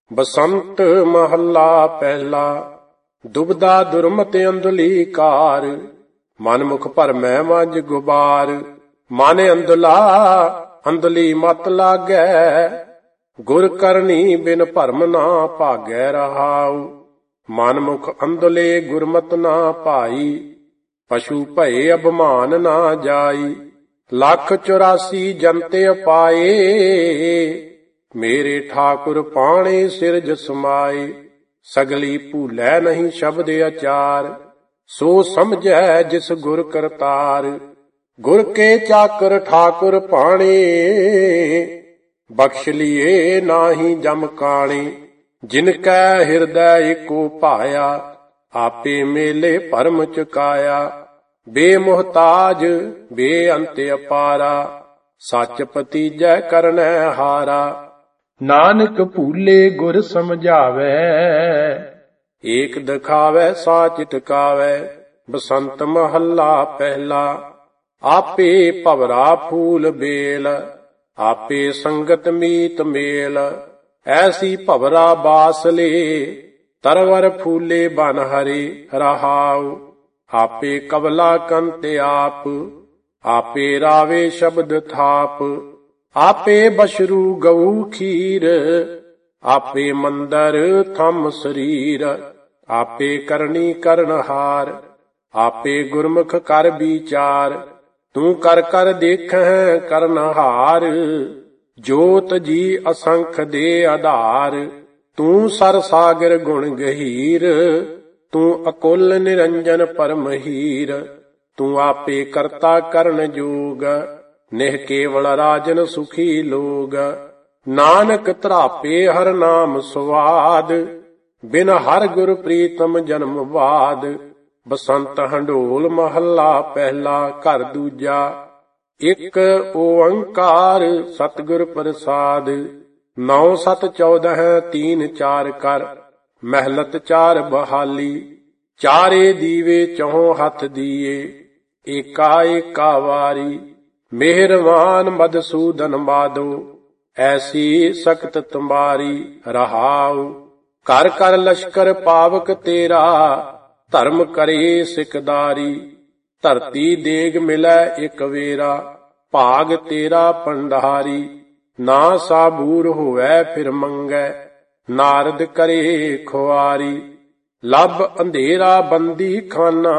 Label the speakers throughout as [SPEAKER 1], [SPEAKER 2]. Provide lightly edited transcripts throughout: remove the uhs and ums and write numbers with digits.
[SPEAKER 1] ਬਸੰਤ ਮਹੱਲਾ ਪਹਿਲਾ। ਦੁਬਦਾ ਦੁਰਮਤ ਅੰਧਲੀ ਕਾਰ, ਮਨ ਮੁਖ ਭਰਮੈ ਮਜ ਗੁਬਾਰ। ਮਨ ਅੰਧਲਾ ਅੰਧਲੀ ਮਤ ਲਾਗੈ, ਗੁਰ ਕਰਨੀ ਬਿਨ ਭਰਮ ਨਾ ਭਾਗੈ ਰਹਾਉ। ਮਨ ਮੁਖ ਅੰਧਲੇ ਗੁਰਮਤ ਨਾ ਭਾਈ, ਪਸ਼ੂ ਭਏ ਅਭਮਾਨ ਨਾ ਜਾਈ। ਲੱਖ 84 ਜਨਤੇ ਪਾਏ, ਮੇਰੇ ਠਾਕੁਰ ਪਾਣੇ ਸਿਰਜ ਸਮਾਏ। ਸਗਲੀ ਭੂਲੈ ਨਹੀਂ ਸ਼ਬਦ ਅਚਾਰ, ਸੋ ਸਮਝੈ ਜਿਸ ਗੁਰ ਕਰਤਾਰ। ਗੁਰ ਕੇ ਚਾਕਰ ਠਾਕੁਰ ਪਾਣੇ, ਬਖਸ਼ ਲੀਏ ਨਾਹੀ ਜਮ ਕਾਣੇ। ਜਿਨ ਕੈ ਹਿਰਦੈ ਏਕੋ ਭਾਇਆ, ਆਪੇ ਮੇਲੇ ਭਰਮ ਚੁਕਾਇਆ। ਬੇਮੁਹਤਾਜ ਬੇਅੰਤ ਅਪਾਰਾ, ਸੱਚ ਪਤੀਜੈ ਕਰਨੈ ਹਾਰਾ। ਨਾਨਕ ਭੂਲੇ ਗੁਰ ਸਮਝਾਵੈ, ਏਕ ਦਿਖਾਵੈ ਸਾਚ ਟਿਕਾਵੈ। ਬਸੰਤ ਮਹੱਲਾ ਪਹਿਲਾ। ਆਪੇ ਭਵਰਾ ਫੂਲ ਬੇਲ, ਆਪੇ ਸੰਗਤ ਮੀਤ ਮੇਲ। ਐਸੀ ਭਵਰਾ ਬਾਸਲੇ, ਤਰਵਰ ਫੂਲੇ ਬਨ ਹਰੇ ਰਹਾਉ। ਆਪੇ ਕਵਲਾ ਕੰਤ ਆਪ, ਆਪੇ ਰਾਵੇ ਸ਼ਬਦ ਥਾਪ। ਆਪੇ ਬਸ਼ਰੂ ਗਊ ਖੀਰ, ਆਪੇ ਮੰਦਰ ਥੰਮ ਸਰੀਰ। ਆਪੇ ਕਰਨੀ ਕਰਨਹਾਰ, ਆਪੇ ਗੁਰਮੁਖ ਕਰ ਵਿਚਾਰ। ਤੂੰ ਕਰ ਕਰ ਦੇਖਹਿ ਕਰਨਹਾਰ, ਜੋਤ ਜੀ ਅਸੰਖ ਦੇ ਆਧਾਰ। ਤੂੰ ਸਰ ਸਾਗਰ ਗੁਣ ਗਹੀਰ, ਤੂੰ ਅਕੁਲ ਨਿਰੰਜਨ ਪਰਮਹੀਰ। ਤੂੰ ਆਪੇ ਕਰਤਾ ਕਰਨ ਜੋਗ, ਨਿਹ ਕੇਵਲ ਰਾਜਨ ਸੁਖੀ ਲੋਗ। ਨਾਨਕ ਧਰਾਪੇ ਹਰ ਨਾਮ ਸਵਾਦ, ਬਿਨ ਹਰ ਗੁਰ ਪ੍ਰੀਤਮ ਜਨਮ ਬਾਦ। ਬਸੰਤ ਹੰਡੋਲ ਮਹੱਲਾ ਪਹਿਲਾ। ਘਰ ਦੂਜਾ। ਇੱਕ ਓੰਕਾਰ ਸਤਿਗੁਰ ਪ੍ਰਸਾਦ, 9 7 14 3 4 ਕਰ। ਮਹਿਲਤ 4 ਬਹਾਲੀ, ਚਾਰੇ ਦੀਵੇ ਚੌਂ ਹੱਥ ਦੀਏ। ਏਕਾ ਏਕਾ ਵਾਰੀ, ਮਿਹਰਵਾਨ ਮਧਸੂਦਨ ਮਾਧੋ। ਐਸੀ ਸਖਤ ਤੁਮਾਰੀ ਰਹਾਉ। ਕਰ ਕਰ ਲਸ਼ਕਰ ਪਾਵਕ ਤੇਰਾ, ਧਰਮ ਕਰੇ ਸਿਕਦਾਰੀ। ਧਰਤੀ ਦੇਗ ਮਿਲੈ ਇਕ ਵੇਰਾ, ਭਾਗ ਤੇਰਾ ਪੰਡਾਰੀ। ਨਾ ਸਾਬੂਰ ਹੋਵੈ ਫਿਰ ਮੰਗੈ, ਨਾਰਦ ਕਰੇ ਖੁਆਰੀ। ਲੱਭ ਅੰਧੇਰਾ ਬੰਦੀ ਖਾਨਾ,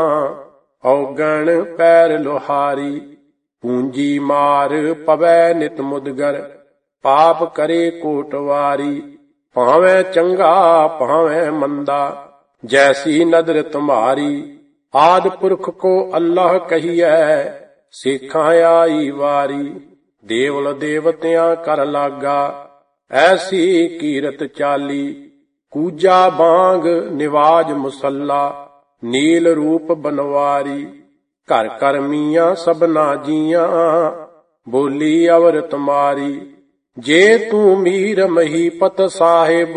[SPEAKER 1] ਔਗਣ ਪੈਰ ਲੋਹਾਰੀ। ਪੂੰਜੀ ਮਾਰ ਪਵੈ ਨਿਤ ਮੁਦਗਰ, ਪਾਪ ਕਰੇ ਕੋਟਵਾਰੀ। ਭਾਵੇਂ ਚੰਗਾ ਭਾਵੇਂ ਮੰਦਾ, ਜੈਸੀ ਨਦਰ ਤੁਮਾਰੀ। ਆਦਿ ਪੁਰਖ ਕੋ ਅੱਲਾਹ ਕਹੀਐ, ਸਿੱਖਾਂ ਆਈ ਵਾਰੀ। ਦੇਵਲ ਦੇਵਤਿਆਂ ਕਰ ਲਾਗਾ, ਐਸੀ ਕੀਰਤ ਚਾਲੀ। ਕੂਜਾ ਬਾਂਗ ਨਿਵਾਜ ਮੁਸੱਲਾ, ਨੀਲ ਰੂਪ ਬਨਵਾਰੀ। ਘਰ ਘਰ ਮੀਆਂ ਸਭਨਾ ਜੀਆਂ, ਬੋਲੀ ਅਵਰ ਤੁਮਾਰੀ। ਜੇ ਤੂੰ ਮੀਰ ਮਹੀਪਤ ਸਾਹਿਬ,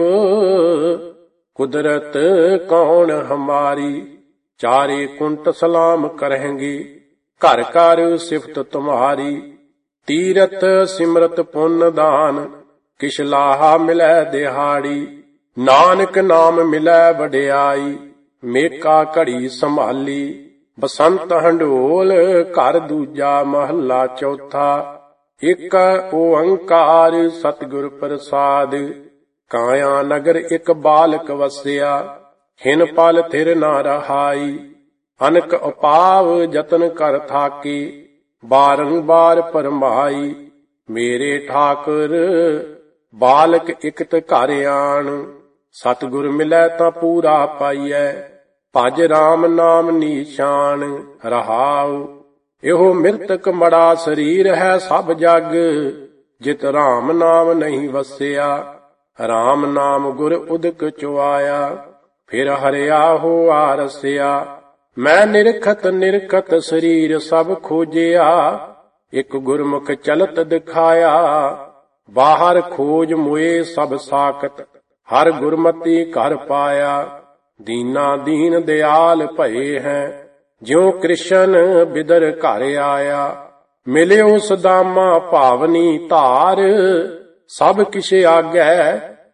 [SPEAKER 1] ਕੁਦਰਤ ਕੌਣ ਹਮਾਰੀ। ਚਾਰੇ ਕੁੰਟ ਸਲਾਮ ਕਰਹਿੰਗੇ, ਘਰ ਘਰ ਸਿਫਤ ਤੁਮਾਰੀ। ਤੀਰਥ ਸਿਮਰਤ ਪੁੰਨ ਦਾਨ, ਕਿਛ ਲਾਹਾ ਮਿਲੈ ਦਿਹਾੜੀ। ਨਾਨਕ ਨਾਮ ਮਿਲੈ ਵਡਿਆਈ, ਮੇਕਾ ਘੜੀ ਸੰਭਾਲੀ। ਬਸੰਤ ਹੰਡੋਲ ਘਰ ਦੂਜਾ ਮਹੱਲਾ ਚੌਥਾ। ਇੱਕ ਓੰਕਾਰ ਸਤਿਗੁਰ ਪ੍ਰਸਾਦ, ਕਾਇਆ ਨਗਰ ਇੱਕ ਬਾਲਕ ਵਸਿਆ। ਹਿਨ ਪਲ ਥਿਰ ਨਾ ਰਹਾਈ, ਅਨਕ ਉਪਾਵ ਜਤਨ ਕਰ ਥਾਕੇ। ਬਾਰੰਬਾਰ ਭਰਮਾਈ, ਮੇਰੇ ਠਾਕੁਰ ਬਾਲਕ ਇਕਤ ਘਰ ਆਣ। ਸਤਿਗੁਰ ਮਿਲੈ ਤਾਂ ਪੂਰਾ ਪਾਈਐ, ਭਜ ਰਾਮ ਨਾਮ ਨੀਸ਼ਾਨ ਰਹਾਉ। ਇਹੋ ਮਿਰਤਕ ਮੜਾ ਸਰੀਰ ਹੈ ਸਭ ਜਗ, ਜਿਤ ਰਾਮ ਨਾਮ ਨਹੀਂ ਵਸਿਆ। ਰਾਮ ਨਾਮ ਗੁਰ ਉਦਕ ਚੁਆਇਆ, ਫਿਰ ਹਰਿਆ ਹੋਆ ਰਸਿਆ। ਮੈਂ ਨਿਰਖਤ ਨਿਰਖਤ ਸਰੀਰ ਸਭ ਖੋਜਿਆ, ਇੱਕ ਗੁਰਮੁਖ ਚਲਤ ਦਿਖਾਇਆ। ਬਾਹਰ ਖੋਜ ਮੁਏ ਸਭ ਸਾਕਤ, ਹਰ ਗੁਰਮਤੀ ਘਰ ਪਾਇਆ। ਦੀਨਾ ਦੀਨ ਦਿਆਲ ਭਏ ਹੈ, ਜਿਉ ਕ੍ਰਿਸ਼ਨ ਬਿਦਰ ਘਰ ਆਇਆ। ਮਿਲਿਓ ਸਦਾਮਾ ਭਾਵਨੀ ਧਾਰ, ਸਭ ਕਿਛ ਆਗੈ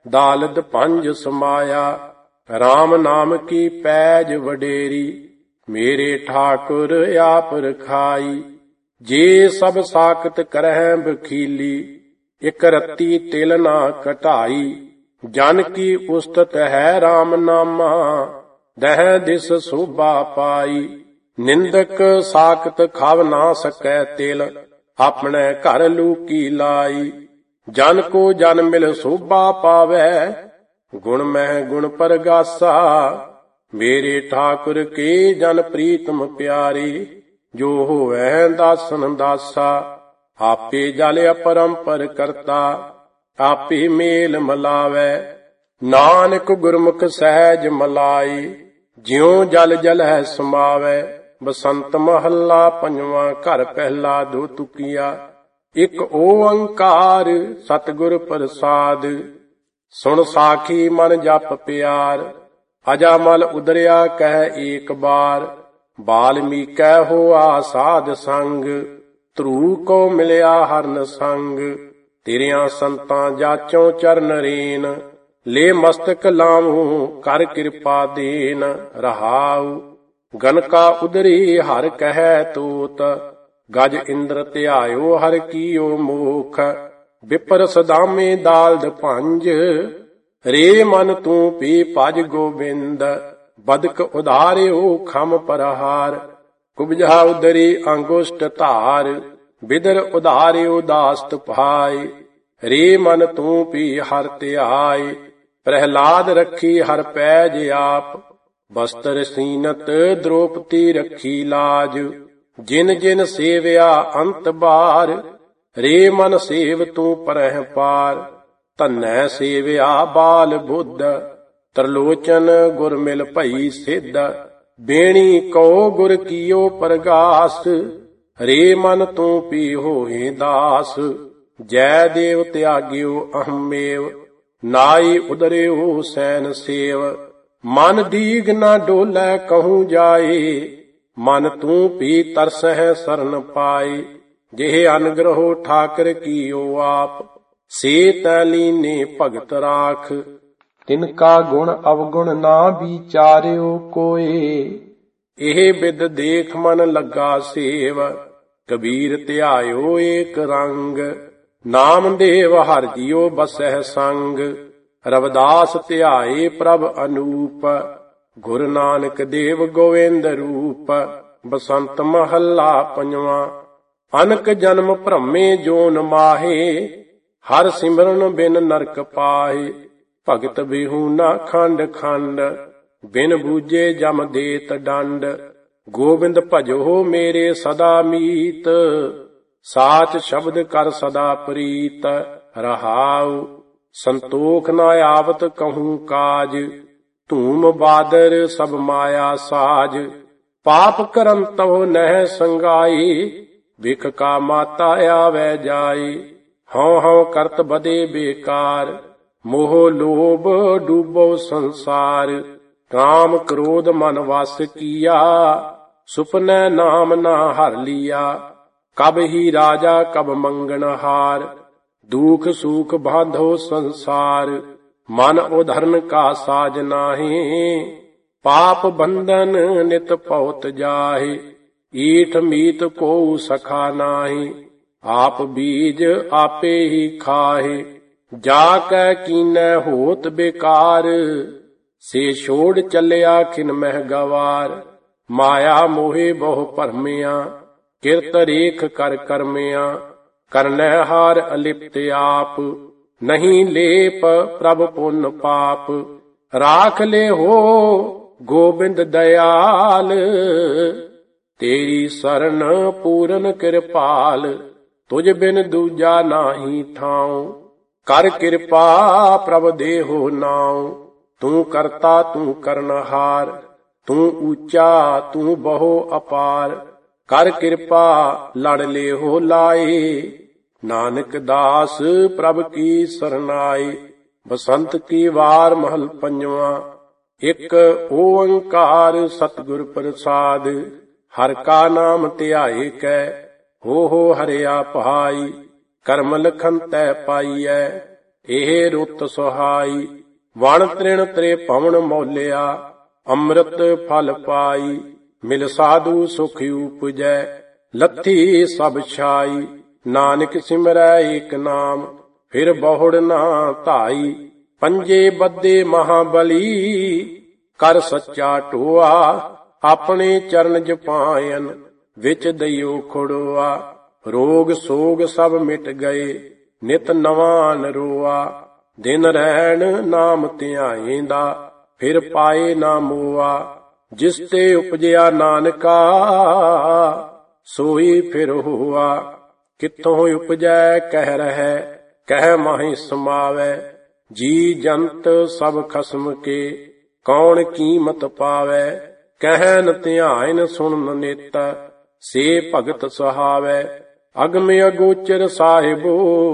[SPEAKER 1] दालद पंज समाया। राम नाम की पैज वडेरी, मेरे ठाकुर आप रखाई। जे सब साकत करह बखीली, इक रत्ती तिल ना कटाई। जन की उस्तत है राम नामा, दह दिस शोभा पाई। निंदक साकत खाव ना सकै तिल, अपने घर लूकी लाई। जन को जन मिल शोभा पावै, गुण मह गुण परगासा। मेरे ठाकुर के जन प्रीतम प्यारे, जो होवै दासन दासा। आपे जल अपरंपर करता, आपे मेल मलावै। नानक गुरमुख सहज मलाई, ज्यों जल जल है समावै। बसंत महला पंजवा, घर पहला दो तुकिया। एक ओंकार सतगुर प्रसाद, सुन साखी मन जप प्यार। अजामल उदरिया कह एक बार, बाल्मीकै होआ साध संग। ध्रुव को मिलया हरन संग, तेरिया संतां जाचों चरण रेन। ले मस्तक लावूं कर कृपा देन, रहाऊ। गनका उदरी हर कहे तोत, गज इंद्र ध्यायो हर कीओ मोख। विपर सदामे दालद पंज, रे मन तू पी भज गोबिंद। बदक उधार्यो खम परहार, कुबजा उदरी अंगुष्ट धार। बिदर उधार्यो दास्त भाई, रे मन तू पी हर त्याय। प्रहलाद रखी हर पैज आप, बस्तर सीनत द्रौपदी रखी लाज। जिन जिन सेव्या अंत बार, रे मन सेव तू परह पार। धन्नै सेव्या बाल बुद्ध, त्रिलोचन गुर मिल भई सिद्ध। बेणी कहो गुर कीओ परगास, रे मन तू पी होए दास। जय देव त्याग्यो अहमेव, नाई उदर्यो सैन सेव। मन दीग न डोलै कहूँ जाए, मन तू पी तरस है शरण पाए। जेह अनुग्रहो ठाकर कीओ आप, से तैलीने भगत राख। तिनका गुण अवगुण ना विचार्यो कोय, एह बिद देख मन लगा सेव। कबीर ध्यायो एक रंग, नाम देव हर जियो बसह संग। रविदास ध्याये प्रभ अनूप, गुरु नानक देव गोविंद रूप। बसंत महला पंजवा, अनक जन्म भ्रमे जोन माहे। हर सिमरन बिन नरक पाहे, भगत बिहूना खंड खंड। बिन बूझे जम देत दंड, गोबिंद भजो मेरे सदा मीत। साच शब्द कर सदा प्रीत, रहाऊ। संतोख न आवत कहूँ काज, धूम बादर सब माया साज। पाप करन तव नह संगाई, बिख का माता आवे जाई। हौ हौ करत बदे बेकार, मोह लोभ डूबो संसार। काम क्रोध मन वस किया, सुपने नाम ना हर लिया। कब ही राजा कब मंगनहार, दुख सुख बांधो संसार। मन उधरन का साज नाहि, पाप बंधन नित पौत जाहि। ईठ मीत को सखा नाहि, आप बीज आपे ही खाहे। जाकै कीनै होत बेकार, से छोड़ चलिया खिन मह गवार। माया मोहे बहु भरमिया, किरत रेख कर करमिया। करनै हार अलिप्त आप, नहीं लेप प्रभ पुन पाप। राख ले हो गोबिंद दयाल, तेरी शरण पूरन कृपाल। तुझ बिन दूजा नाही ठाऊं, कर कृपा प्रभ देहो नाऊं। तू करता तू करनहार, तू ऊंचा तू बहु अपार। कर कृपा लड़ ले हो लाए, नानक दास प्रभ की सरनाई। बसंत की वार महल पंजवा, एक ओंकार सतगुर प्रसाद। हर का नाम ध्याए कै, हो हरिया पहाई। करम लखन तै पाईऐ, ਇਹ ਰੁੱਤ ਸੁਹਾਈ। ਵਣ ਤ੍ਰਿਣ ਤ੍ਰੇ ਪਵਨ ਮੌਲਿਆ, ਅੰਮ੍ਰਿਤ ਫਲ ਪਾਈ। ਮਿਲ ਸਾਧੂ ਸੁਖ ਉਪਜੈ, ਲੱਥੀ ਸਭ ਛਾਈ। ਨਾਨਕ ਸਿਮਰੈ ਏਕ ਨਾਮ, ਫਿਰ ਬਹੁੜ ਨਾ ਧਾਈ। ਪੰਜੇ ਬੱਧੇ ਮਹਾਬਲੀ, ਕਰ ਸੱਚਾ ਢੋਆ। ਆਪਣੇ ਚਰਨ ਜਪਾਇਨ, ਵਿੱਚ ਦਈਓ ਖੜੋਆ। ਰੋਗ ਸੋਗ ਸਭ ਮਿਟ ਗਏ, ਨਿਤ ਨਵਾਂ ਨਰੋਆ। ਦਿਨ ਰਹਿਣ ਨਾਮ ਧਿਆਏਂਦਾ, ਫਿਰ ਪਾਏ ਨਾ ਮੋਆ। ਜਿਸ ਤੇ ਉਪਜਿਆ ਨਾਨਕਾ, ਸੋਈ ਫਿਰ ਹੋਆ। ਕਿੱਥੋਂ ਉਪਜੈ ਕਹਿ ਰਹਿ, ਕਹਿ ਮਾਹਿ ਸਮਾਵੈ। ਜੀ ਜੰਤ ਸਭ ਖਸਮ ਕੇ, ਕੌਣ ਕੀਮਤ ਪਾਵੈ। ਕਹਿਨ ਧਿਆਇਨ ਸੁਣਨ ਨਿਤ, ਸੇ ਭਗਤ ਸੁਹਾਵੈ। ਅਗਮ ਅਗੋਚਰ ਸਾਹਿਬੋ,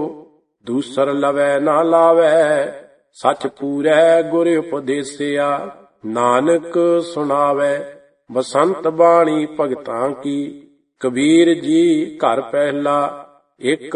[SPEAKER 1] ਦੂਸਰ ਲਵੈ ਨਾ ਲਾਵੈ। ਸਚ ਪੂਰੈ ਗੁਰ ਉਪਦੇਸਿਆ, ਨਾਨਕ ਸੁਣਾਵੈ। ਬਸੰਤ ਬਾਣੀ ਭਗਤਾਂ ਕੀ, ਕਬੀਰ ਜੀ ਘਰ ਪਹਿਲਾ। ਇੱਕ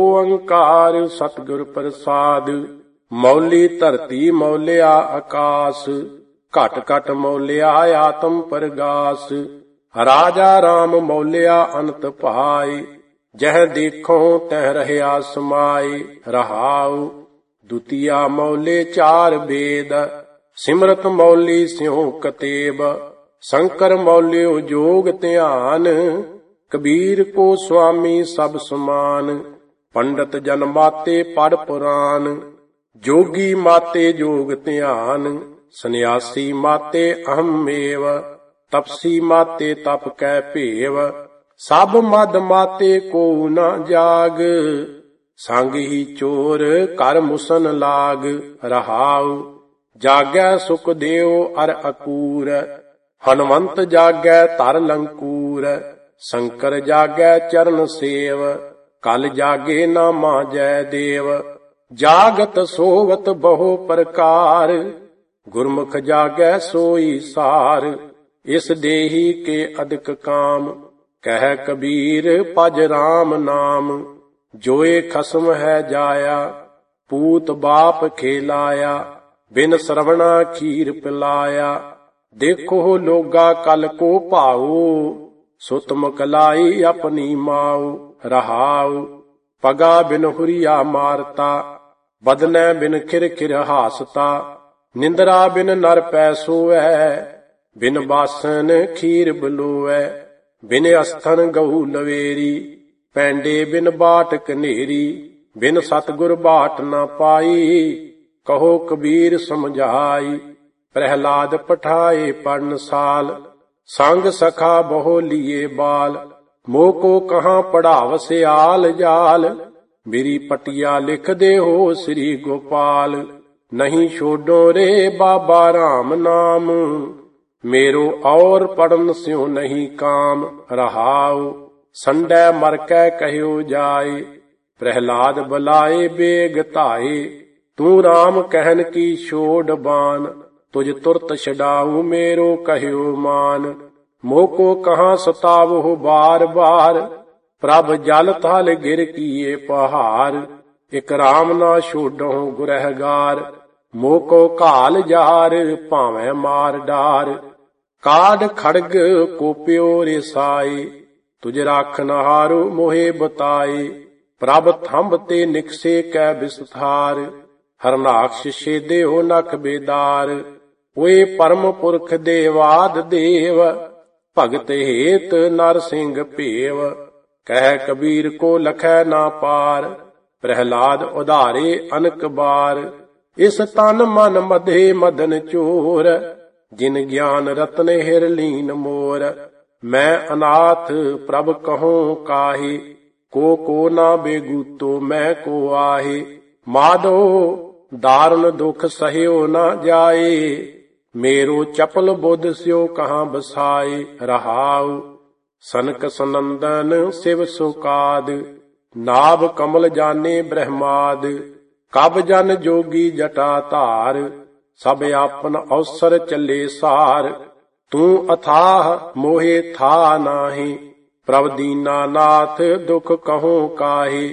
[SPEAKER 1] ਓੰਕਾਰ ਸਤਿਗੁਰ ਪ੍ਰਸਾਦ, ਮੌਲੀ ਧਰਤੀ ਮੌਲਿਆ ਆਕਾਸ। ਘਟ ਘਟ ਮੌਲਿਆ ਆਤਮ ਪਰਗਾਸ। ਰਾਜਾ ਰਾਮ ਮੌਲਿਆ ਅਨੰਤ ਭਾਈ, ਜਹ ਦੇਖੋ ਤਹ ਰਹਿਆ ਸਮਾਈ। ਰਹਾਉ ਦੁਤੀਆ ਮੌਲੇ ਚਾਰ ਵੇਦ, ਸਿਮਰਤ ਮੌਲੀ ਸਿਉ ਕਤੇਬ। ਸ਼ੰਕਰ ਮੌਲਿਓ ਜੋਗ ਧਿਆਨ, ਕਬੀਰ ਕੋ ਸੁਆਮੀ ਸਭ ਸਮਾਨ। ਪੰਡਤ ਜਨ ਮਾਤੇ ਪੜ ਪੁਰਾਨ, ਜੋਗੀ ਮਾਤੇ ਜੋਗ ਧਿਆਨ। ਸੰਨਿਆਸੀ ਮਾਤੇ ਅਹਮੇਵ, ਤਪਸੀ ਮਾਤੇ ਤਪ ਕੈ ਭੇਵ। ਸਭ ਮਦ ਮਾਤੇ ਕੋ ਨਾ ਜਾਗ, ਸੰਗ ਹੀ ਚੋਰ ਕਰ ਮੁਸਨ ਲਾਗ। ਰਹਾਉ ਜਾਗੈ ਸੁਖ ਦੇਉ ਅਰ ਅਕੂਰ, ਹਨਵੰਤ ਜਾਗੈ ਧਰ ਲੰਕੂਰ। ਸ਼ੰਕਰ ਜਾਗੈ ਚਰਨ ਸੇਵ, ਕਲ ਜਾਗੇ ਨਾਮਾ ਜੈ ਦੇਵ। ਜਾਗਤ ਸੋਵਤ ਬਹੁ ਪ੍ਰਕਾਰ, ਗੁਰਮੁਖ ਜਾਗੈ ਸੋਈ ਸਾਰ। ਇਸ ਦੇਹੀ ਕੇ ਅਦਿਕ ਕਾਮ, ਕਹਿ ਕਬੀਰ ਭਜ ਰਾਮ ਨਾਮ। ਜੋਏ ਖਸਮ ਹੈ ਜਾਇਆ, ਪੂਤ ਬਾਪ ਖੇਲਾਇਆ। ਬਿਨ ਸਰਵਣਾ ਖੀਰ ਪਿਲਾਇਆ, ਦੇਖੋ ਲੋਗਾ ਕਲ ਕੋ ਭਾਉ। ਸੁਤ ਮੁਕਲਾਈ ਆਪਣੀ ਮਾਉ। ਰਹਾਉ ਪਗਾ ਬਿਨ ਹੁਰੀਆ ਮਾਰਤਾ, ਬਦਨੈ ਬਿਨ ਖਿਰ ਖਿਰ ਹਾਸਤਾ। ਨਿੰਦਰਾ ਬਿਨ ਨਰ ਪੈ ਸੋਵੈ, ਬਿਨ ਬਾਸਨ ਖੀਰ ਬਲੋਵੈ। ਬਿਨ ਅਸਥਨ ਗਊ ਲਵੇਰੀ, ਪੈਂਡੇ ਬਿਨ ਬਾਟ ਕਨੇਰੀ। ਬਿਨ ਸਤਿਗੁਰ ਬਾਟ ਨਾ ਪਾਈ, ਕਹੋ ਕਬੀਰ ਸਮਝਾਈ। ਪ੍ਰਹਿਲਾਦ ਪਠਾਏ ਪੜਨ ਸਾਲ, ਸੰਗ ਸਖਾ ਬਹੁ ਲੀਏ ਬਾਲ। ਮੋਹ ਕੋ ਕਹਾਂ ਪੜਾਵ ਸਿਆਲ ਜਾਲ, ਮੇਰੀ ਪਟਿਆ ਲਿਖ ਦੇ ਹੋ ਸ੍ਰੀ ਗੋਪਾਲ। ਨਹੀਂ ਛੋਡੋ ਰੇ ਬਾਬਾ ਰਾਮ ਨਾਮ, ਮੇਰੋ ਔਰ ਪੜਨ ਸਿਉ ਨਹੀਂ ਕਾਮ। ਰਹਾਉ ਸੰਡੈ ਮਰ ਕੈ ਕਹਿਓ ਜਾਏ, ਪ੍ਰਹਿਲਾਦ ਬੁਲਾਏ ਬੇਗ ਧਾਏ। ਤੂੰ ਰਾਮ ਕਹਿਨ ਕੀ ਛੋੜ ਬਾਨ, ਤੁਝ ਤੁਰਤ ਛਡਾਊ ਮੇਰੋ ਕਹਿਓ ਮਾਨ। ਮੋਹ ਕੋ ਕਹਾਂ ਸਤਾਵੋ ਬਾਰ ਬਾਰ, ਪ੍ਰਭ ਜਲ ਥਲ ਗਿਰ ਕੀਏ ਪਹਾੜ। ਇਕ ਰਾਮ ਨਾ ਛੋਡੋ ਗੁਰਹਿਗਾਰ, ਮੋਹ ਕੋ ਘਾਲ ਜਾਰ ਭਾਵੇਂ ਮਾਰ ਡਾਰ। ਕਾਢ ਖੜਗ ਕੋਪਿਓ ਰਿਸਾਈ, ਤੁਝ ਰਾਖਨ ਹਾਰੋ ਮੋਹਿ ਬਤਾਈ। ਪ੍ਰਭ ਥੰਬ ਤੇ ਨਿਕਸੇ ਕੈ ਵਿਸਥਾਰ, ਹਰਨਾਕਸ਼ ਛੇਦਿਓ ਨਖ ਬੇਦਾਰ। ਓਏ ਪਰਮ ਪੁਰਖ ਦੇਵਾਦ ਦੇਵ, ਭਗਤ ਹੇਤ ਨਰ ਸਿੰਘ ਭੇਵ। ਕਹਿ ਕਬੀਰ ਕੋ ਲਖੈ ਨਾ ਪਾਰ, ਪ੍ਰਹਿਲਾਦ ਉਧਾਰੇ ਅਨਕ ਬਾਰ। ਇਸ ਤਨ ਮਨ ਮਧੇ ਮਦਨ ਚੋਰ, ਜਿਨ ਗਿਆਨ ਰਤਨ ਹਿਰ ਲੀਨ ਮੋਰ। ਮੈਂ ਅਨਾਥ ਪ੍ਰਭ ਕਹੂੰ ਕਾਹੀ, ਕੋ ਨਾ ਬੇਗੂਤੋ ਮੈਂ ਕੋ ਆਹੀ। ਮਾਧੋ दारुण दुख सह्यो न जाए, मेरो चपल बुध स्यो कहाँ बसाए। रहाउ सनक सनंदन शिव सुकाद, नाभ कमल जाने ब्रह्माद। कब जन जोगी जटा धार, सब आपन अवसर चले सार। तू अथाह मोहे था नाही, प्रभ दीना नाथ दुख कहूं काहे।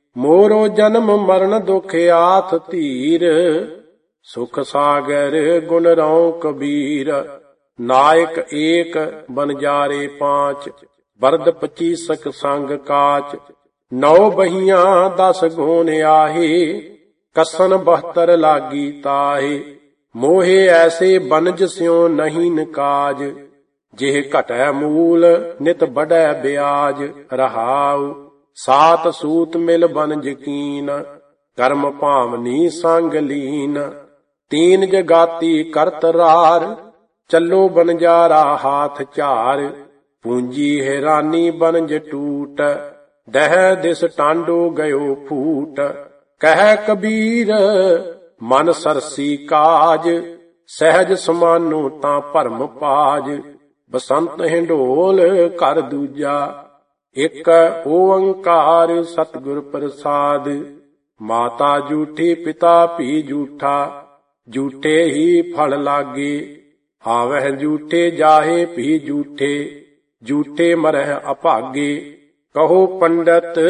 [SPEAKER 1] ਮੋਰੋ ਜਨਮ ਮਰਨ ਦੁਖ ਆਥ ਧੀਰ। ਸੁਖ ਸਾਗਰ ਗੁਣ ਰਉ ਕਬੀਰ। ਨਾਇਕ ਏਕ ਬਨਜਾਰੇ ਪਾਂਚ। ਬਰਦ 25 ਸੰਗ ਕਾਚ। 9 ਬਹੀਆਂ 10 ਗੋਨ ਆਹੇ। ਕਸਨ 72 ਲਾਗੀ ਤਾਹੇ। ਮੋਹੇ ਐਸੇ ਬਨਜ ਸਿਉ ਨਹੀਂ ਨਿਕਾਜ। ਜਿਹ ਘਟੈ ਮੂਲ ਨਿਤ ਬੜੈ ਬਿਆਜ। ਰਹਾਉ ਸਾਤ ਸੂਤ ਮਿਲ ਬਨਜ ਕੀਨ। ਕਰਮ ਭਾਵਨੀ ਸੰਗ ਲੀਨ। 3 ਜਗਾਤੀ ਕਰਤ ਰਾਰ। ਚੱਲੋ ਬਨਜਾਰਾ ਹਾਥ ਝਾਰ। ਪੂੰਜੀ ਹੈਰਾਨੀ ਬਨਜ ਟੂਟ। ਦਹਿ ਦਿਸ ਟਾਂਡੋ ਗਇਓ ਫੂਟ। ਕਹਿ ਕਬੀਰ ਮਨ ਸਰਸੀ ਕਾਜ। ਸਹਿਜ ਸਮਾਨੋ ਤਾਂ ਭਰਮ ਪਾਜ। ਬਸੰਤ ਹਿੰਡੋਲ ਘਰ ਦੂਜਾ। ਇਕ ਓੰਕਾਰ ਸਤਿਗੁਰ ਪ੍ਰਸਾਦ। ਮਾਤਾ ਝੂਠੀ ਪਿਤਾ ਵੀ ਝੂਠਾ। ਝੂਠੇ ਹੀ ਫਲ ਲਾਗੇ। ਆਵਹਿ ਝੂਠੇ ਜਾਹੇ ਵੀ ਝੂਠੇ। ਝੂਠੇ ਮਰਹਿ ਅਭਾਗੇ। ਕਹੋ ਪੰਡਤ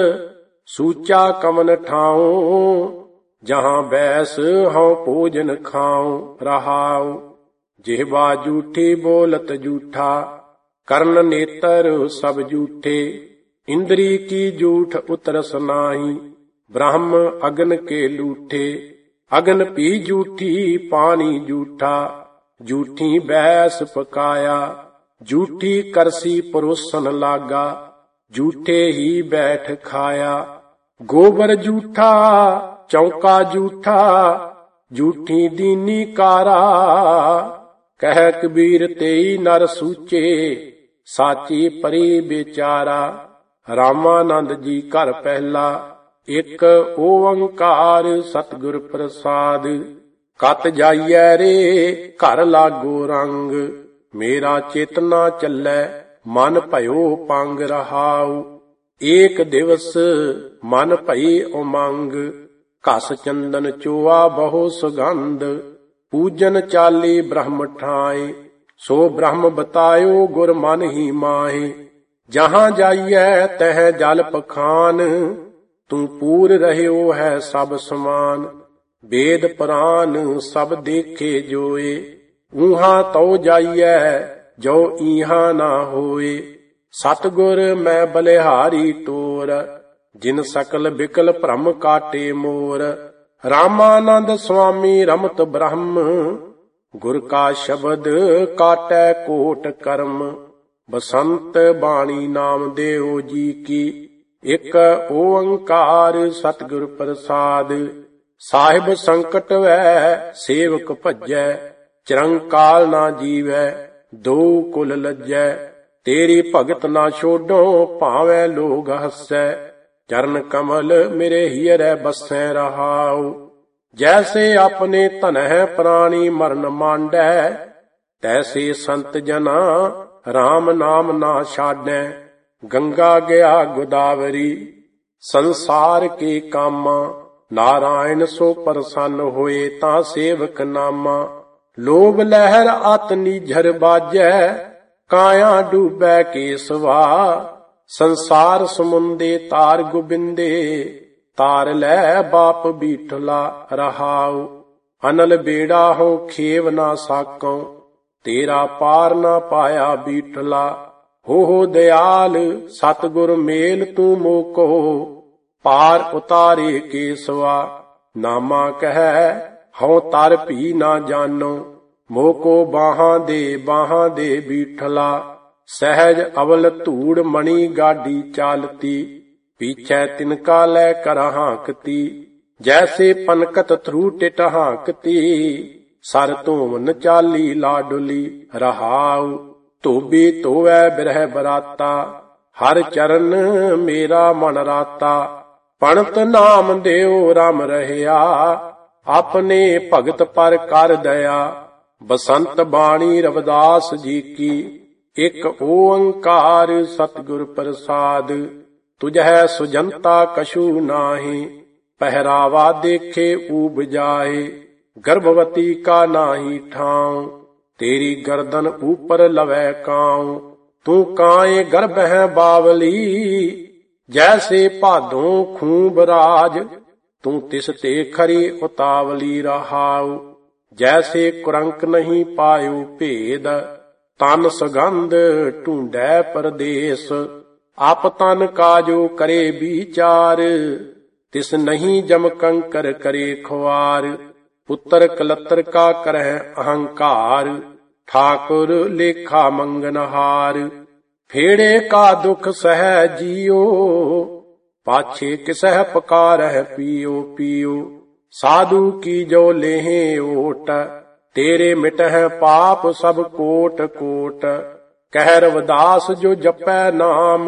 [SPEAKER 1] ਸੂਚਾ ਕਮਨ ਠਾਉ। ਜਹਾਂ ਬੈਸ ਹਉ ਭੋਜਨ ਖਾਉ। ਰਹਾਉ ਜਿਹਵਾ ਝੂਠੀ ਬੋਲਤ ਝੂਠਾ। ਕਰਨ ਨੇਤਰ ਸਭ ਝੂਠੇ। ਇੰਦਰੀ ਕੀ ਝੂਠ ਉਤਰਸ ਨਾਹੀ। ਬ੍ਰਹਮ ਅਗਨ ਕੇ ਲੂਠੇ। ਅਗਨ ਪੀ ਝੂਠੀ ਪਾਣੀ ਝੂਠਾ। ਝੂਠੀ ਬੈਸ ਪਕਾਇਆ। ਝੂਠੀ ਕਰਸੀ ਪਰੋਸਨ ਲਾਗਾ। ਝੂਠੇ ਹੀ ਬੈਠ ਖਾਇਆ। ਗੋਬਰ ਝੂਠਾ ਚੌਂਕਾ ਝੂਠਾ। ਝੂਠੀ ਦੀਨੀ ਕਾਰਾ। ਕਹਿ ਕਬੀਰ ਤੇਈ ਨਰ ਸੂਚੇ। ਸਾਚੀ ਪਰੀ ਵਿਚਾਰਾ। ਰਾਮਾਨੰਦ ਜੀ ਘਰ ਪਹਿਲਾ। ਇਕ ਓੰਕਾਰ ਸਤਿਗੁਰ ਪ੍ਰਸਾਦ। ਕਤ ਜਾਈਐ ਰੇ ਘਰ ਲਾਗੋ ਰੰਗ। ਮੇਰਾ ਚਿਤ ਨਾ ਚੱਲੈ ਮਨ ਭਇਓ ਪੰਗ। ਰਹਾਉ ਏਕ ਦਿਵਸ ਮਨ ਭਈ ਉਮੰਗ। ਘਸ ਚੰਦਨ ਚੋਆ ਬਹੁ ਸੁਗੰਧ। ਪੂਜਨ ਚਾਲੀ ਬ੍ਰਹਮ ਠਾਏ। ਸੋ ਬ੍ਰਹਮ ਬਤਾਇਓ ਗੁਰ ਮਨ ਹੀ ਮਾਹੇ। ਜਹਾਂ ਜਾਈਐ ਤਹ ਜਲ ਪਖਾਨ। ਤੂੰ ਪੂਰ ਰਹਿਓ ਹੈ ਸਭ ਸਮਾਨ। ਵੇਦ ਪੁਰਾਨ ਸਭ ਦੇਖੇ ਜੋਏ। ਊਹਾਂ ਤਉ ਜਾਈਐ ਜੋ ਈਹਾਂ ਨਾ ਹੋਏ। ਸਤਿਗੁਰ ਮੈਂ ਬਲਿਹਾਰੀ ਟੋਰ। ਜਿਨ ਸਕਲ ਬਿਕਲ ਭ੍ਰਮ ਕਾਟੇ ਮੋਰ। ਰਾਮਾਨੰਦ ਸੁਆਮੀ ਰਮਤ ਬ੍ਰਹਮ। ਗੁਰ ਕਾ ਸ਼ਬਦ ਕਾਟੈ ਕੋਟ ਕਰਮ। ਬਸੰਤ ਬਾਣੀ ਨਾਮ ਦੇਓ ਜੀ ਕੀ। ਇਕ ਓੰਕਾਰ ਸਤਿਗੁਰ ਪ੍ਰਸਾਦ। ਸਾਹਿਬ ਸੰਕਟ ਵੈ ਸੇਵਕ ਭਜੈ। ਚਿਰੰਕਾਲ ਨਾ ਜੀਵੈ ਦੋ ਕੁਲ ਲੱਜੈ। ਤੇਰੀ ਭਗਤ ਨਾ ਛੋਡੋ ਭਾਵੇਂ ਲੋਗ ਹੱਸੈ। ਚਰਨ ਕਮਲ ਮੇਰੇ ਹੀਰੈ ਬਸੈ। ਰਹਾਉ ਜੈਸੇ ਆਪਣੇ ਧਨਹਿ ਪ੍ਰਾਣੀ ਮਰਨ ਮਾਂਡੈ। ਤੈਸੇ ਸੰਤ ਜਨਾ RAM ਨਾਮ ਨਾ ਛਾਡੈ। ਗੰਗਾ ਗਿਆ ਗੋਦਾਵਰੀ ਸੰਸਾਰ ਕੇ ਕਾਮਾ। ਨਾਰਾਇਣ ਸੋ ਪ੍ਰਸੰਨ ਹੋਏ ਤਾਂ ਸੇਵਕ ਨਾਮਾ। ਲੋਭ ਲਹਿਰ ਅਤ ਨੀਝਰ ਬਾਜੈ। ਕਾਇਆ ਡੂਬੈ ਕੇਸਵਾ। ਸੰਸਾਰ ਸਮੁੰਦੇ ਤਾਰ ਗੋਬਿੰਦੇ। ਤਾਰ ਲੈ ਬਾਪ ਬੀਠਲਾ। ਰਹਾਉ ਅਨਲ ਬੇੜਾ ਹੋ ਖੇਵ ਨਾ ਸਾਕਉ। ਤੇਰਾ ਪਾਰ ਨਾ ਪਾਇਆ ਬੀਠਲਾ। ਹੋ ਦਿਆਲ ਸਤਿਗੁਰ ਮੇਲ ਤੂੰ ਮੋਕੋ। ਪਾਰ ਉਤਾਰੇ ਕੇਸਵਾ। ਨਾਮਾ ਕਹਿ ਹਉ ਤਰ ਭੀ ਨਾ ਜਾਨੋ। ਮੋਕੋ ਬਾਹਾਂ ਦੇ ਬੀਠਲਾ। ਸਹਿਜ ਅਵਲ ਧੂੜ ਮਣੀ ਗਾਡੀ ਚਾਲਤੀ। ਪੀਛੈ ਤਿਨਕਾ ਲੈ ਕਰ ਹਾਂਕਤੀ। ਜੈਸੇ ਪਨਕਤ ਥਰੂ ਟਿਟ ਹਾਂਕਤੀ। ਸਰ ਧੂਮਨ ਚਾਲੀ ਲਾਡੁਲੀ। ਰਹਾਉ ਧੋਬੀ ਧੋਵੈ ਬਿਰਹਿ ਬਰਾਤਾ। ਹਰ ਚਰਨ ਮੇਰਾ ਮਨ ਰਾਤਾ। ਪਣਤ ਨਾਮ ਦੇਉ ਰਮ ਰਹਿਆ। ਆਪਣੇ ਭਗਤ ਪਰ ਕਰ ਦਇਆ। ਬਸੰਤ ਬਾਣੀ ਰਵਿਦਾਸ ਜੀ ਕੀ। ਇਕ ਓੰਕਾਰ ਸਤਿਗੁਰ ਪ੍ਰਸਾਦ। ਤੁਝੈ ਸੁਜੰਤਾ ਕਛੂ ਨਾਹੀ। ਪਹਿਰਾਵਾ ਦੇਖੇ ਊਬ ਜਾਏ। ਗਰਭਵਤੀ ਕਾ ਨਾਹੀ ਠਾਉ। ਤੇਰੀ ਗਰਦਨ ਊਪਰ ਲਵੈ ਕਾਉ। ਤੂੰ ਕਾਏ ਗਰਭ ਹੈ ਬਾਵਲੀ। ਜੈਸੇ ਭਾਦੋਂ ਖੂਬ ਰਾਜ, ਤੂੰ ਤਿਸ ਤੇ ਖਰੀ ਉਤਾਵਲੀ ਰਹਾਉ। ਜੈਸੇ ਕੁਰੰਕ ਨਹੀਂ ਪਾਇਓ ਭੇਦ, ਤਨ ਸੁਗੰਧ ਢੂੰਡੈ ਪਰਦੇਸ। ਆਪ ਤਨ ਕਾਜੋ ਕਰੇ ਵਿਚਾਰ, ਤਿਸ ਨਹੀਂ ਜਮ ਕੰਕਰ ਕਰੇ ਖੁਆਰ। ਪੁੱਤਰ ਕਲੱਤਰ ਕਾ ਕਰਹਿ ਅਹੰਕਾਰ, ਠਾਕੁਰ ਲੇਖਾ ਮੰਗਨਹਾਰ। ਫੇੜੇ ਕਾ ਦੁਖ ਸਹਿ ਜੀਓ, ਪਾਛੇ ਕਿਸਹਿ ਪਕਾਰਹਿ ਪੀਓ ਪੀਓ। ਸਾਧੂ ਕੀ ਜੋ ਲੇਹੇ ਓਟ, ਤੇਰੇ ਮਿਟਹਿ ਪਾਪ ਸਭ ਕੋਟ ਕੋਟ। ਕਹਿ ਰਵਿਦਾਸ ਜੋ ਜਪੈ ਨਾਮ,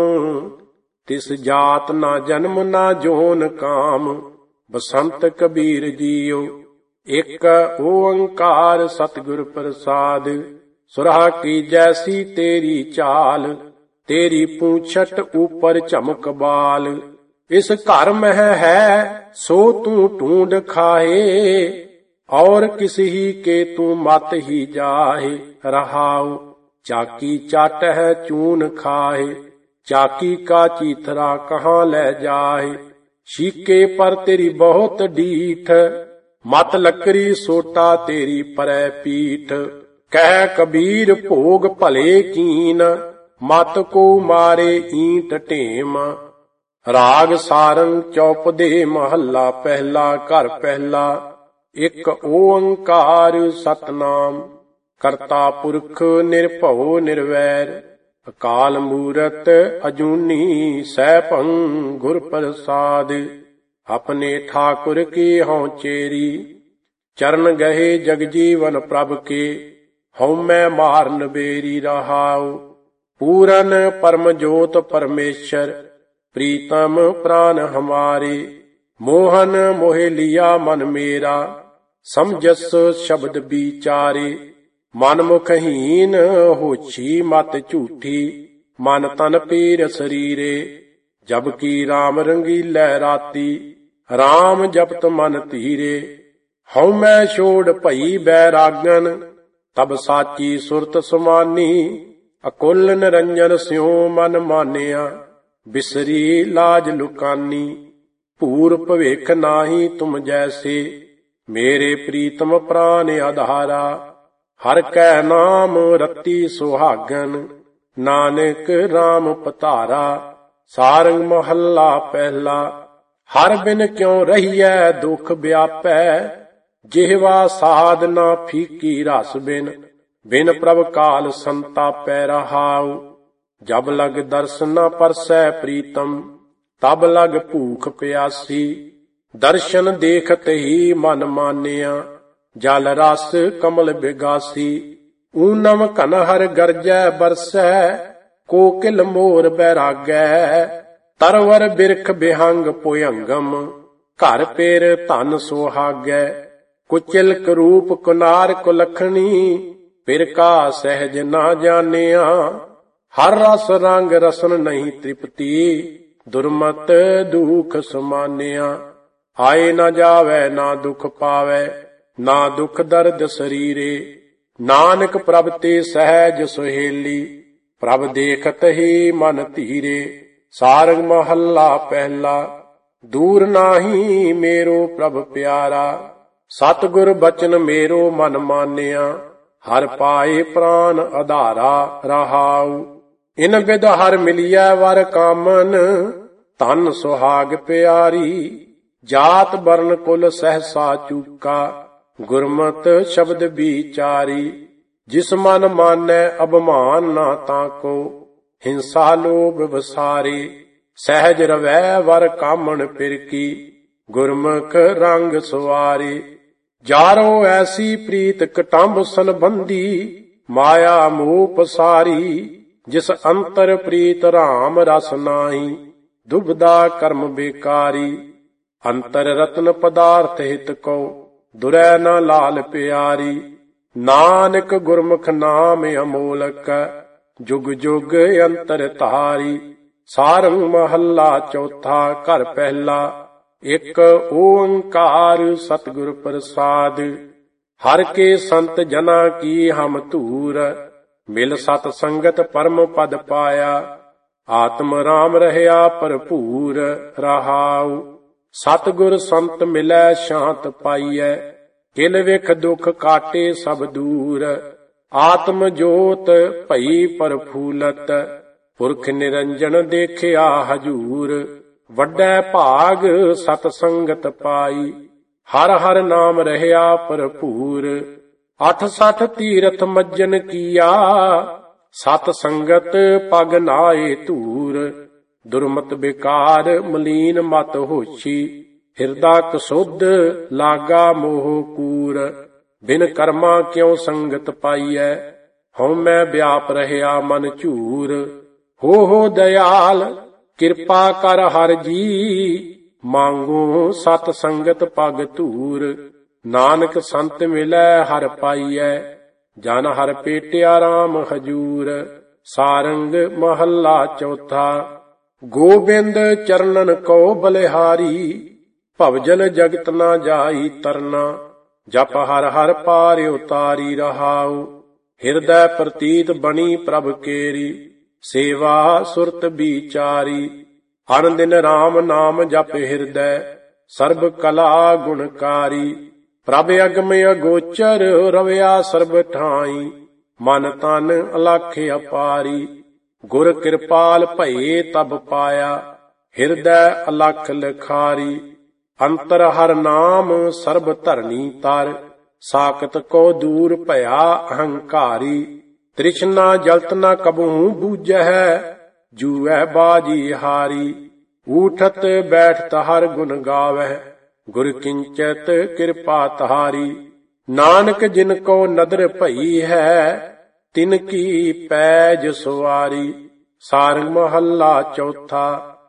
[SPEAKER 1] ਤਿਸ ਜਾਤ ਨਾ ਜਨਮ ਨਾ ਜੋਨ ਕਾਮ। ਬਸੰਤ ਕਬੀਰ ਜੀਓ ਇੱਕ ਓੰਕਾਰ ਸਤਿਗੁਰ ਪ੍ਰਸਾਦ। ਸੁਰਹਾ ਕੀ ਜੈਸੀ ਤੇਰੀ ਚਾਲ, ਤੇਰੀ ਪੂਛਟ ਉਪਰ ਝਮਕ ਬਾਲ। ਇਸ ਘਰ ਮਹਿ ਹੈ ਸੋ ਤੂੰ ਢੂੰਡ ਖਾਏ, ਔਰ ਕਿਸ ਹੀ ਕੇ ਤੂੰ ਮਤ ਹੀ ਜਾਹੇ ਰਹਾਉ। ਚਾਕੀ ਚਾਟ ਹੈ ਚੂਨ ਖਾਏ, ਚਾਕੀ ਕਾ ਚੀਥਰਾ ਕਹਾਂ ਲੈ ਜਾਏ। ਸ਼ੀਕੇ ਪਰ ਤੇਰੀ ਬਹੁਤ ਡੀਠ, ਮਤ ਲੱਕਰੀ ਸੋਟਾ ਤੇਰੀ ਪਰੈ ਪੀਠ। ਕਹਿ ਕਬੀਰ ਭੋਗ ਭਲੇ ਕੀਨ, ਮਤ ਕੋ ਮਾਰੇ ਈਂਟ ਢੇਮ। ਰਾਗ ਸਾਰੰਗ ਚੌਪਦੇ ਮਹੱਲਾ ਪਹਿਲਾ। ਘਰ ਪਹਿਲਾ। ਇੱਕ ਓੰਕਾਰ ਸਤਨਾਮ, ਕਰਤਾ ਪੁਰਖ ਨਿਰਭਉ ਨਿਰਵੈਰ। ਅਕਾਲ ਮੂਰਤ ਅਜੂਨੀ ਸੈਭੰ ਗੁਰ ਪ੍ਰਸਾਦ। ਆਪਣੇ ਠਾਕੁਰ ਕੀ ਹਉ ਚੇਰੀ, ਚਰਨ ਗਏ ਜਗ ਜੀਵਨ ਪ੍ਰਭ ਕੇ। ਹਉਮੈ ਮਾਰਨ ਬੇਰੀ ਰਹਾਉ। ਪੂਰਨ ਪਰਮ ਜੋਤ ਪਰਮੇਸ਼ਰ, ਪ੍ਰੀਤਮ ਪ੍ਰਾਨ ਹਮਾਰੇ। ਮੋਹਨ ਮੋਹਿ ਲਿਆ ਮਨ ਮੇਰਾ, ਸਮਝਸ ਸ਼ਬਦ ਵਿਚਾਰੇ। ਮਨ ਮੁਖਹੀਨ ਹੋਛੀ ਮਤ ਝੂਠੀ, ਮਨ ਤਨ ਪੀਰ ਸਰੀਰੇ। ਜਬ ਕੀ RAM ਰੰਗੀਲੇ ਰਾਤੀ, RAM ਜਪਤ ਮਨ ਧੀਰੇ। ਹਉਮੈ ਛੋੜ ਭਈ ਬੈਰਾਗਨ, ਤਬ ਸਾਚੀ ਸੁਰਤ ਸਮਾਨੀ। ਅਕੁਲ ਨਿਰੰਜਨ ਸਿਉ ਮਨ ਮਾਨਿਆ, ਬਿਸਰੀ ਲਾਜ ਲੁਕਾਨੀ। ਭੂਰ ਭਵਿਖ ਨਾਹੀ ਤੁਮ ਜੈਸੇ, ਮੇਰੇ ਪ੍ਰੀਤਮ ਪ੍ਰਾਨ ਆਧਾਰਾ। ਹਰ ਕੈ ਨਾਮ ਰਤੀ ਸੁਹਾਗਨ, ਨਾਨਕ RAM ਪਤਾਰਾ। ਸਾਰੰਗ ਮਹੱਲਾ ਪਹਿਲਾ। ਹਰ ਬਿਨ ਕਿਉ ਰਹੀਐ ਦੁਖ ਵਿਆਪੈ, ਜਿਹਵਾ ਸਾਧ ਨਾ ਫੀਕੀ ਰਸ ਬਿਨ। ਬਿਨ ਪ੍ਰਭ ਕਾਲ ਸੰਤਾਪੈ ਰਹਾਉ। ਜਬ ਲਗ ਦਰਸ ਨ ਪਰਸੈ ਪ੍ਰੀਤਮ, ਤਬ ਲਗ ਭੂਖ ਪਿਆਸੀ। ਦਰਸ਼ਨ ਦੇਖਤ ਹੀ ਮਨ ਮਾਨਿਆ, ਜਲ ਰਸ ਕਮਲ ਬਿਗਾਸੀ। ਊਨਮ ਘਨ ਹਰ ਗਰਜੈ ਬਰਸੈ, ਕੋਕਿਲ ਮੋਰ ਬੈਰਾਗੈ। ਤਰਵਰ ਬਿਰਖ ਬਿਹੰਗ ਭੁਯੰਗਮ, ਘਰ ਪੇਰ ਧਨ ਸੁਹਾਗੈ। ਕੁਚਿਲਕ ਰੂਪ ਕੁਨਾਰ ਕੁਲਖਣੀ, ਫਿਰ ਕਾ ਸਹਿਜ ਨਾ ਜਾਣਿਆ। ਹਰ ਰਸ ਰੰਗ ਰਸਨ ਨਹੀਂ ਤ੍ਰਿਪਤੀ, ਦੁਰਮਤ ਦੁਖ ਸਮਾਨਿਆ। ਆਏ ਨਾ ਜਾਵੈ ਨਾ ਦੁਖ ਪਾਵੈ, ਨਾ ਦੁਖ ਦਰਦ ਸਰੀਰੇ। ਨਾਨਕ ਪ੍ਰਭ ਤੇ ਸਹਿਜ ਸੁਹੇਲੀ, ਪ੍ਰਭ ਦੇਖਤ ਹੀ ਮਨ ਧੀਰੇ। ਸਾਰੰਗ ਮਹੱਲਾ ਪਹਿਲਾ। ਦੂਰ ਨਾਹੀ ਮੇਰੋ ਪ੍ਰਭ ਪਿਆਰਾ, ਸਤਿਗੁਰ ਬਚਨ ਮੇਰੋ ਮਨ ਮਾਨਿਆ। ਹਰ ਪਾਏ ਪ੍ਰਾਨ ਆਧਾਰਾ ਰਹਾਉ। ਇਨ ਬਿਦ ਹਰ ਮਿਲਿਆ ਵਰ ਕਾਮਨ, ਧਨ ਸੁਹਾਗ ਪਿਆਰੀ। ਜਾਤ ਬਰਨ ਕੁਲ ਸਹਸਾ ਚੂਕਾ, ਗੁਰਮਤ ਸ਼ਬਦ ਵਿਚਾਰੀ। ਜਿਸ ਮਨ ਮਾਨੈ ਅਭਮਾਨ ਨਾ ਤਾਕੋ, ਹਿੰਸਾ ਲੋਭ ਵਸਾਰੇ। ਸਹਿਜ ਰਵੈ ਵਰ ਕਾਮਣ ਫਿਰ ਕੀ, ਗੁਰਮੁਖ ਰੰਗ ਸਵਾਰੇ। ਜਾਰੋ ਐਸੀ ਪ੍ਰੀਤ ਕਟੰਬ ਸੰਬੰਧੀ, ਮਾਇਆ ਮੋਹ ਪਸਾਰੀ। ਜਿਸ ਅੰਤਰ ਪ੍ਰੀਤ RAM ਰਸ ਨਾਹੀ, ਦੁਬਦਾ ਕਰਮ ਬੇਕਾਰੀ। ਅੰਤਰ ਰਤਨ ਪਦਾਰਥ ਹਿਤ ਕੋ, ਦੁਰੈ ਨਾ ਲਾਲ ਪਿਆਰੀ। ਨਾਨਕ ਗੁਰਮੁਖ ਨਾਮ ਅਮੋਲਕ, ਜੁਗ ਜੁਗ ਅੰਤਰ ਧਾਰੀ। ਸਾਰੰਗ ਮਹੱਲਾ ਚੌਥਾ। ਘਰ ਪਹਿਲਾ। ਇੱਕ ਓੰਕਾਰ ਸਤਿਗੁਰ ਪ੍ਰਸਾਦ। ਹਰ ਕੇ ਸੰਤ ਜਨਾ ਕੀ ਹਮ ਧੂਰ, ਮਿਲ ਸਤ ਸੰਗਤ ਪਰਮ ਪਦ ਪਾਇਆ। ਆਤਮ ਰਾਮ ਰਹਿਆ ਭਰਪੂਰ ਰਹਾਉ। ਸਤਿਗੁਰ ਸੰਤ ਮਿਲੈ ਸ਼ਾਂਤ ਪਾਈਐ, ਕਿਲ ਵਿਖ ਦੁਖ ਕਾਟੇ ਸਭ ਦੂਰ। ਆਤਮ ਜੋਤ ਭਈ ਪਰਫੂਲਤ, ਪੁਰਖ ਨਿਰੰਜਨ ਦੇਖਿਆ ਹਜੂਰ। ਵੱਡੈ ਭਾਗ ਸਤ ਸੰਗਤ ਪਾਈ, ਹਰ ਹਰ ਨਾਮ ਰਹਿਆ ਭਰਪੂਰ। 68 ਤੀਰਥ ਮੱਜਨ ਕੀਆ, ਸਤ ਸੰਗਤ ਪਗ ਨਾਏ ਧੂਰ। ਦੁਰਮਤ ਬਿਕਾਰ ਮਲੀਨ ਮਤ ਹੋਛੀ, ਹਿਰਦਾ ਕਸੁੱਧ ਲਾਗਾ ਮੋਹ ਕੂਰ। ਬਿਨ ਕਰਮਾਂ ਕਿਉ ਸੰਗਤ ਪਾਈਐ, ਹਉਮੈ ਵਿਆਪ ਰਹਿਆ ਮਨ ਝੂਰ। ਹੋ ਦਇਆਲ ਕਿਰਪਾ ਕਰ ਹਰਿ ਜੀ, ਮੰਗੂ ਸਤ ਸੰਗਤ ਪਗ ਧੂਰ। ਨਾਨਕ ਸੰਤ ਮਿਲੈ ਹਰਿ ਪਾਈਐ, ਜਨ ਹਰਿ ਭੇਟਿਆ ਰਾਮ ਹਜੂਰ। ਸਾਰੰਗ ਮਹੱਲਾ ਚੌਥਾ। ਗੋਬਿੰਦ ਚਰਨਨ ਕੋ ਬਲਿਹਾਰੀ, ਭਵਜਲ ਜਗਤ ਨਾ ਜਾਈ ਤਰਨਾ। ਜਪ ਹਰ ਹਰ ਪਾਰ ਉਤਾਰੀ ਰਹਾਉ, ਹਿਰਦੈ ਪ੍ਰਤੀਤ ਬਣੀ ਪ੍ਰਭ ਕੇਰੀ। ਸੇਵਾ ਸੁਰਤ ਵਿਚਾਰੀ, ਅਨ ਦਿਨ ਰਾਮ ਨਾਮ ਜਪ ਹਿਰਦੈ। ਸਰਬ ਕਲਾ ਗੁਣਕਾਰੀ, ਪ੍ਰਭ ਅਗਮ ਅਗੋਚਰ ਰਵਿਆ ਸਰਬ ਠਾਈ। ਮਨ ਤਨ ਅਲਖ ਅਪਾਰੀ, ਗੁਰ ਕਿਰਪਾਲ ਭਏ ਤਬ ਪਾਇਆ। ਹਿਰਦੈ ਅਲਖ ਲਖਾਰੀ, ਅੰਤਰ ਹਰ ਨਾਮ ਸਰਬ ਧਰਨੀ ਤਰ। ਸਾਕਤ ਕੋ ਦੂਰ ਭਇਆ ਅਹੰਕਾਰੀ, ਤ੍ਰਿਸ਼ਨਾ ਜਲਤ ਨ ਕਬਹੂ ਬੂਝੈ। ਜੂਐ ਬਾਜੀ ਹਾਰੀ, ਊਠਤ ਬੈਠਤ ਹਰ ਗੁਣ ਗਾਵਹਿ। ਗੁਰ ਕਿੰਚਤ ਕਿਰਪਾ ਤਹਾਰੀ, ਨਾਨਕ ਜਿਨ ਕੋ ਨਦਰ ਭਈ ਹੈ। ਤਿਨ ਕੀ ਪੈਜ ਸੁਵਾਰੀ। ਸਾਰੰਗ ਮਹੱਲਾ ਚੌਥਾ।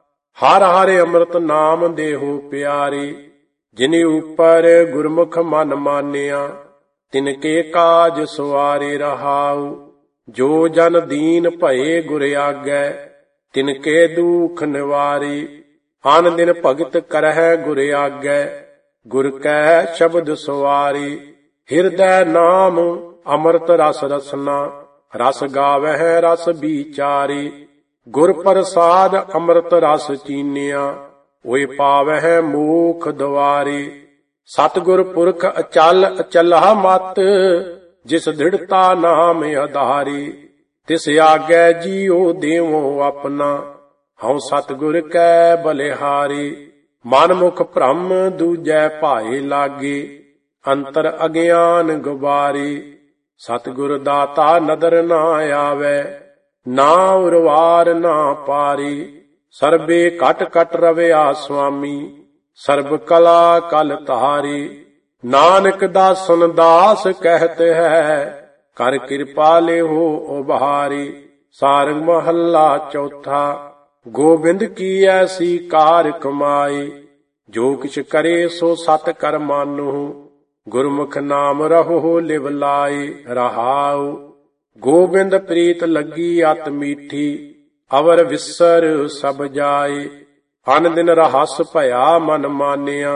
[SPEAKER 1] ਹਰ ਹਰਿ ਅੰਮ੍ਰਿਤ ਨਾਮ ਦੇਹੋ ਪਿਆਰੇ, ਜਿਨਿ ਉਪਰ ਗੁਰਮੁਖ ਮਨ ਮਾਨਿਆ। ਤਿਨ ਕੇ ਕਾਜ ਸੁਵਾਰੇ ਰਹਾਉ, ਜੋ ਜਨ ਦੀਨ ਭਏ ਗੁਰ ਆਗੈ। ਤਿਨ ਕੇ ਦੁਖ ਨਿਵਾਰੇ, ਅਨ ਦਿਨ ਭਗਤ ਕਰਹਿ ਗੁਰ ਆਗੈ। ਗੁਰ ਕੈ ਸ਼ਬਦ ਸੁਵਾਰੇ, ਹਿਰਦੈ ਨਾਮ ਅੰਮ੍ਰਿਤ ਰਸ ਰਸਨਾ। ਰਸ ਗਾਵਹਿ ਰਸ ਵਿਚਾਰੇ, ਗੁਰ ਪ੍ਰਸਾਦ ਅੰਮ੍ਰਿਤ ਰਸ ਚੀਨਿਆ। ਓਏ ਪਾਵਹਿ ਮੋਖ ਦੁਆਰੇ। ਸਤਿਗੁਰ ਪੁਰਖ ਅਚਲ ਅਚਲਹਾ ਮਤ, ਜਿਸ ਦ੍ਰਿੜਤਾ ਨਾਮ ਆਧਾਰੀ। ਤਿਸ ਆਗੈ ਜੀਉ ਦੇਵੋ ਆਪਣਾ, ਹਉ ਸਤਿਗੁਰ ਕੈ ਬਲਿਹਾਰੀ। ਮਨ ਮੁਖ ਭ੍ਰਮ ਦੂਜੈ ਭਾਏ ਲਾਗੇ, ਅੰਤਰ ਅਗਿਆਨ ਗੁਬਾਰੇ। ਸਤਿਗੁਰ ਦਾਤਾ ਨਦਰ ਨਾ ਆਵੈ, ਨਾ ਉਰਵਾਰ ਨਾ ਪਾਰੀ। ਸਰਬੇ ਘਟ ਘਟ ਰਵਿਆ ਸੁਆਮੀ, ਸਰਬ ਕਲਾ ਕਲ ਧਾਰੀ। ਨਾਨਕ ਦਾਸਨ ਦਾਸ ਕਹਿਤ ਹੈ, ਕਰ ਕਿਰਪਾ ਲਿਹੋ ਉਭਾਰੀ। ਸਾਰੰਗ ਮਹੱਲਾ ਚੌਥਾ। ਗੋਬਿੰਦ ਕੀ ਐਸੀ ਕਾਰ ਕਮਾਏ, ਜੋ ਕਿਛ ਕਰੇ ਸੋ ਸਤ ਕਰ ਮਾਨੋ। ਗੁਰਮੁਖ ਨਾਮ ਰਹੋ ਲਿਵ ਲਾਏ ਰਹਾਉ। ਗੋਬਿੰਦ ਪ੍ਰੀਤ ਲੱਗੀ ਅਤ ਮੀਠੀ, ਅਵਰ ਵਿਸਰ ਸਭ ਜਾਏ। ਅਨ ਦਿਨ ਰਹਸ ਭਇਆ ਮਨ ਮਾਨਿਆ,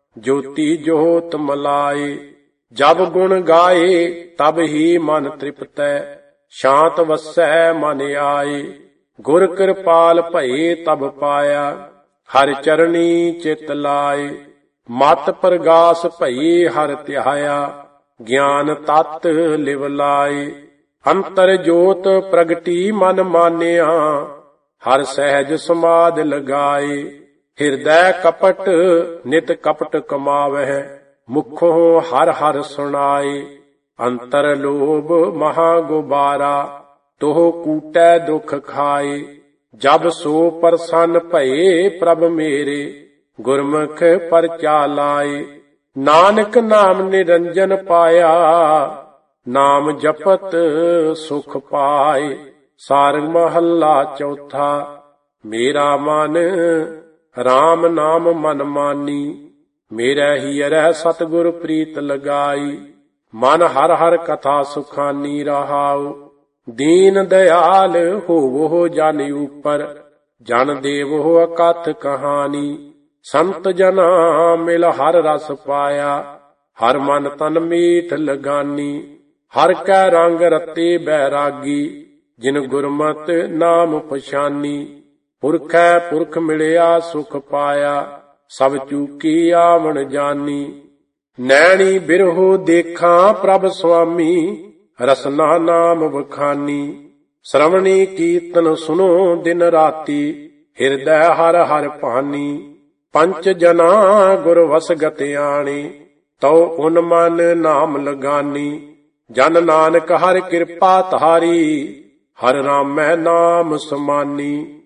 [SPEAKER 1] ਜੋਤੀ ਜੋਤ ਮਲਾਏ। ਜਬ ਗੁਣ ਗਾਏ ਤਬ ਹੀ ਮਨ ਤ੍ਰਿਪਤੈ, ਸ਼ਾਂਤ ਵਸੈ ਮਨ ਆਏ। ਗੁਰ ਕਿਰਪਾਲ ਭਏ ਤਬ ਪਾਇਆ, ਹਰਿ ਚਰਣੀ ਚਿਤ ਲਾਏ। ਮਤ ਪ੍ਰਗਾਸ ਭਈ ਹਰਿ ਧਿਆਇਆ, ਗਿਆਨ ਤਤ ਲਿਵ ਲਾਏ। ਅੰਤਰ ਜੋਤ ਪ੍ਰਗਟੀ ਮਨ ਮਾਨਿਆ, ਹਰ ਸਹਿਜ ਸਮਾਧ ਲਗਾਏ। ਹਿਰਦੈ ਕਪਟ ਨਿਤ ਕਪਟ ਕਮਾਵਹਿ, ਮੁਖੋਂ ਹਰ ਹਰ ਸੁਣਾਏ। ਅੰਤਰ ਲੋਭ ਮਹਾ ਗੁਬਾਰਾ, ਤੋਹ ਕੂਟੈ ਦੁਖ ਖਾਏ। ਜਬ ਸੋ ਪ੍ਰਸੰਨ ਭਏ ਪ੍ਰਭ ਮੇਰੇ, ਗੁਰਮੁਖ ਪਰਚਾ ਲਾਏ। ਨਾਨਕ ਨਾਮ ਨਿਰੰਜਨ ਪਾਇਆ, ਨਾਮ ਜਪਤ ਸੁਖ ਪਾਏ। ਸਾਰੰਗ ਮਹੱਲਾ ਚੌਥਾ। ਮੇਰਾ ਮਨ RAM ਨਾਮ ਮਨ ਮਾਨੀ, ਮੇਰਾ ਹੀਰੈ ਸਤਿਗੁਰ ਪ੍ਰੀਤ ਲਗਾਈ। ਮਨ ਹਰ ਹਰ ਕਥਾ ਸੁਖਾਨੀ ਰਹਾਉ, ਦੀਨ ਦਿਆਲ ਹੋਵੋ ਜਨ ਉਪਰ। ਜਨ ਦੇਵੋ ਅਕਥ ਕਹਾਣੀ, ਸੰਤ ਜਨਾ ਮਿਲ ਹਰ ਰਸ ਪਾਇਆ। ਹਰ ਮਨ ਤਨ ਮੀਠ ਲਗਾਨੀ, ਹਰ ਕੈ ਰੰਗ ਰਤੇ ਬੈਰਾਗੀ। ਜਿਨ ਗੁਰਮਤਿ ਨਾਮ ਪਛਾਨੀ। ਪੁਰਖੈ ਪੁਰਖ ਮਿਲਿਆ ਸੁਖ ਪਾਇਆ, ਸਭ ਚੂਕੀ ਆਵਣ ਜਾਨੀ। ਨੈਣੀ ਬਿਰਹੋ ਦੇਖਾਂ ਪ੍ਰਭ ਸੁਆਮੀ, ਰਸਨਾ ਨਾਮ ਵਖਾਨੀ। ਸ਼ਰਵਣੀ ਕੀਰਤਨ ਸੁਨੋ ਦਿਨ ਰਾਤੀ, ਹਿਰਦੈ ਹਰ ਹਰ ਭਾਨੀ। ਪੰਚ ਜਨਾ ਗੁਰ ਵਸਗਤ ਆਣੀ, ਤਉ ਉਨ ਮਨ ਨਾਮ ਲਗਾਨੀ। ਜਨ ਨਾਨਕ ਹਰਿ ਕਿਰਪਾ ਧਾਰੀ, ਹਰਿ ਰਾਮੈ ਨਾਮ ਸਮਾਨੀ।